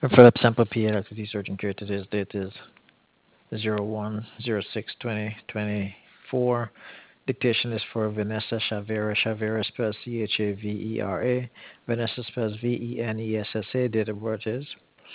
Philip Sample PA Electricity Surgeon Care. Today's date is 01/06/2024. Dictation is for Vanessa Chavera. Chavera spells Chavera. Vanessa spells Venessa. Date of birth is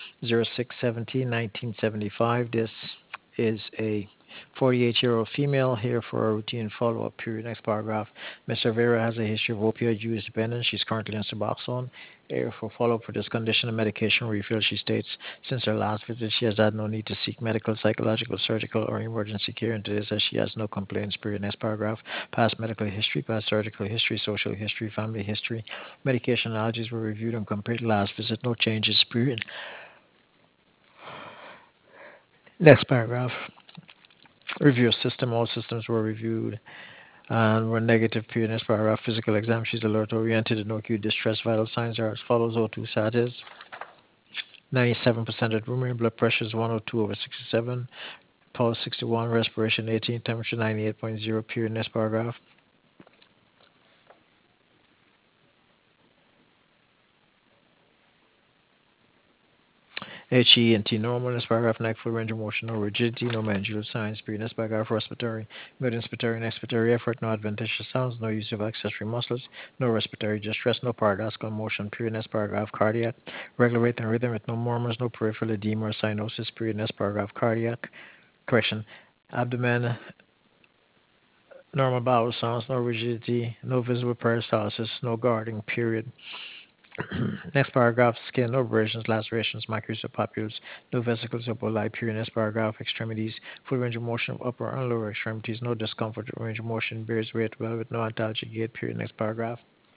06/17/1975. This is a 48-year-old female here for a routine follow-up period. Next paragraph. Ms. Rivera has a history of opioid use dependence. She's currently on Suboxone. Here for follow-up for this condition and medication refill, she states, since her last visit, she has had no need to seek medical, psychological, surgical, or emergency care, and today says she has no complaints. Period. Next paragraph. Past medical history, past surgical history, social history, family history. Medication allergies were reviewed and compared last visit. No changes. Period. Next paragraph. Review system. All systems were reviewed and were negative. Period. Next paragraph. Physical exam. She's alert oriented and no acute distress. Vital signs are as follows. O2 sat is 97% at room air. Blood pressure is 102/67. Pulse 61. Respiration 18. Temperature 98.0. Period. Next paragraph. HENT normal. Next paragraph. Neck full range of motion. No rigidity. No mandibular signs. Period. Next paragraph. Respiratory. Good inspiratory and expiratory effort. No adventitious sounds. No use of accessory muscles. No respiratory distress. No paradoxical motion. Period. Next paragraph. Cardiac. Regular rate and rhythm with no murmurs. No peripheral edema or cyanosis. Period. Next paragraph. Cardiac. Correction. Abdomen. Normal bowel sounds. No rigidity. No visible peristalsis. No guarding. Period. Next paragraph, skin, no abrasions, lacerations, macros or papules, no vesicles or bulli. Period. Next paragraph, extremities, full range of motion of upper and lower extremities, no discomfort, range of motion, bears weight well with no antalgic gait. Period. Next paragraph.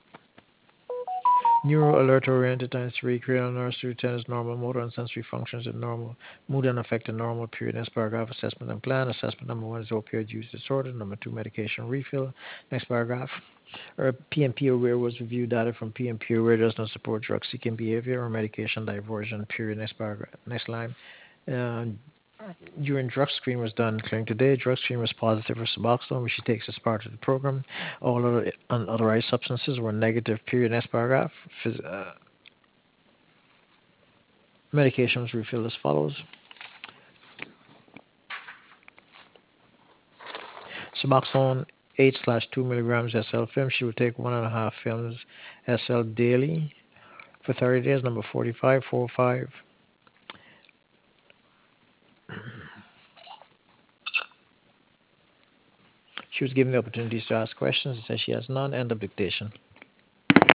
Neuro alert oriented times 3, cranial nerves through 10 is normal, motor and sensory functions are normal, mood unaffected normal. Period. Next paragraph, assessment and plan. Assessment number 1 is opioid use disorder, number 2, medication refill. Next paragraph. PMP aware was reviewed data from PMP aware does not support drug seeking behavior or medication diversion. Period. Next paragraph. Next line. Uh, Urine drug screen was done clearing today. Drug screen was positive for Suboxone, which she takes as part of the program. All other unauthorized substances were negative. Period. Next paragraph. Medication was refilled as follows. Suboxone 8/2 milligrams SL film. She would take 1.5 films SL daily for 30 days. Number 4545. She was given the opportunities to ask questions. It says she has none. End of dictation.